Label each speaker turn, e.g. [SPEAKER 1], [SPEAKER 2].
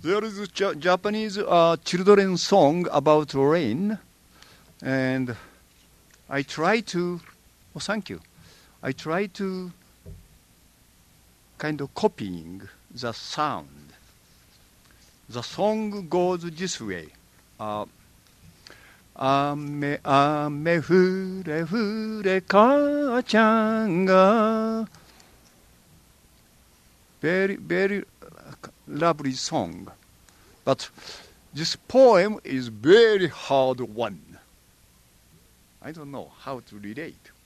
[SPEAKER 1] There is a Japanese children's song about rain, and I try to. Oh, thank you. I try to kind of copying the sound. The song goes this way. 雨雨降れ降れ母ちゃんが very very lovely song, but this poem is very hard one. I don't know how to relate.